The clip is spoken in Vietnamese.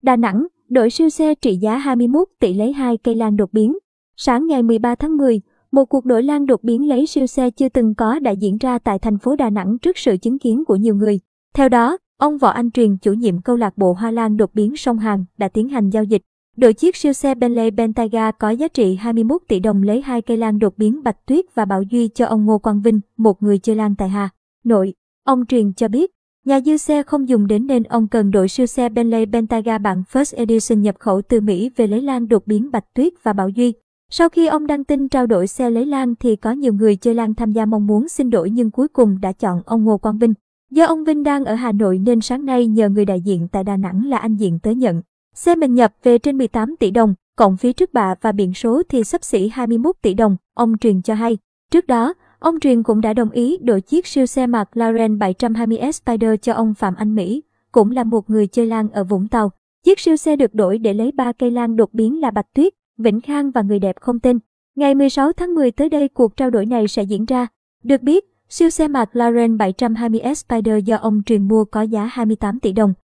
Đà Nẵng, đổi siêu xe trị giá 21 tỷ lấy 2 cây lan đột biến. Sáng ngày 13 tháng 10, một cuộc đổi lan đột biến lấy siêu xe chưa từng có đã diễn ra tại thành phố Đà Nẵng trước sự chứng kiến của nhiều người. Theo đó, ông Võ Anh Truyền, chủ nhiệm câu lạc bộ Hoa Lan đột biến sông Hàn, đã tiến hành giao dịch. Đổi chiếc siêu xe Bentley Bentayga có giá trị 21 tỷ đồng lấy 2 cây lan đột biến Bạch Tuyết và Bảo Duy cho ông Ngô Quang Vinh, một người chơi lan tại Hà Nội. Ông Truyền cho biết, nhà dư xe không dùng đến nên ông cần đổi siêu xe Bentley Bentayga bản First Edition nhập khẩu từ Mỹ về lấy lan đột biến Bạch Tuyết và Bảo Duy. Sau khi ông đăng tin trao đổi xe lấy lan thì có nhiều người chơi lan tham gia mong muốn xin đổi nhưng cuối cùng đã chọn ông Ngô Quang Vinh. Do ông Vinh đang ở Hà Nội nên sáng nay nhờ người đại diện tại Đà Nẵng là anh Diện tới nhận. Xe mình nhập về trên 18 tỷ đồng, cộng phí trước bạ và biển số thì xấp xỉ 21 tỷ đồng, ông Truyền cho hay. Trước đó, ông Truyền cũng đã đồng ý đổi chiếc siêu xe McLaren 720S Spider cho ông Phạm Anh Mỹ, cũng là một người chơi lan ở Vũng Tàu. Chiếc siêu xe được đổi để lấy 3 cây lan đột biến là Bạch Tuyết, Vĩnh Khang và người đẹp không tên. Ngày 16 tháng 10 tới đây cuộc trao đổi này sẽ diễn ra. Được biết, siêu xe McLaren 720S Spider do ông Truyền mua có giá 28 tỷ đồng.